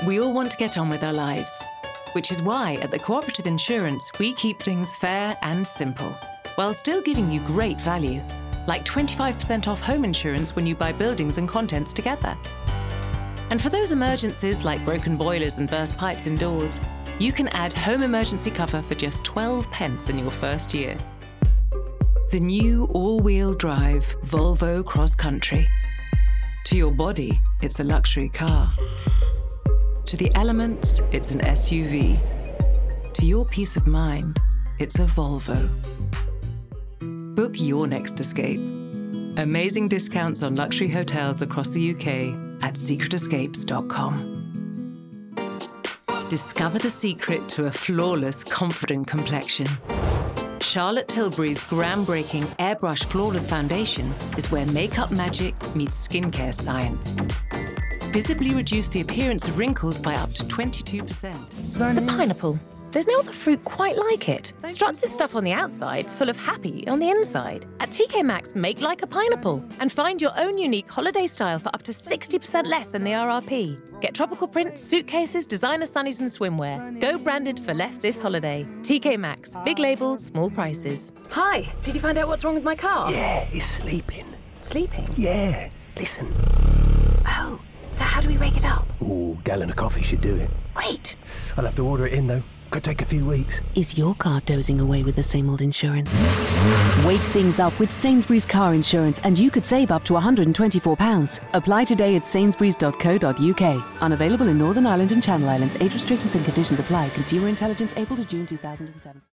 We all want to get on with our lives, which is why at the Cooperative Insurance we keep things fair and simple, while still giving you great value, like 25% off home insurance when you buy buildings and contents together. And for those emergencies like broken boilers and burst pipes indoors, you can add home emergency cover for just 12 pence in your first year. The new all-wheel drive Volvo Cross Country. To your body, it's a luxury car. To the elements, it's an SUV. To your peace of mind, it's a Volvo. Book your next escape. Amazing discounts on luxury hotels across the UK at secretescapes.com. Discover the secret to a flawless, confident complexion. Charlotte Tilbury's groundbreaking Airbrush Flawless Foundation is where makeup magic meets skincare science. Visibly reduce the appearance of wrinkles by up to 22%. The pineapple. There's no other fruit quite like it. Struts its stuff on the outside, full of happy on the inside. At TK Maxx, make like a pineapple and find your own unique holiday style for up to 60% less than the RRP. Get tropical prints, suitcases, designer sunnies and swimwear. Go branded for less this holiday. TK Maxx. Big labels, small prices. Hi, did you find out what's wrong with my car? Yeah, it's sleeping. Sleeping? Yeah, listen. Oh, so how do we wake it up? Ooh, gallon of coffee should do it. Great. I'll have to order it in though. Could take a few weeks. Is your car dozing away with the same old insurance? Wake things up with Sainsbury's Car Insurance and you could save up to £124. Apply today at sainsbury's.co.uk. Unavailable in Northern Ireland and Channel Islands. Age restrictions and conditions apply. Consumer Intelligence, April to June 2007.